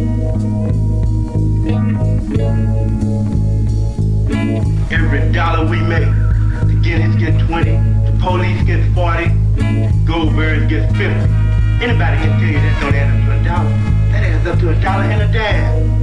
Every dollar we make, the Guinness get 20, the police get 40, Goldberg gets 50. Anybody can tell you that don't add up to $1. That adds up to $1 and a dime.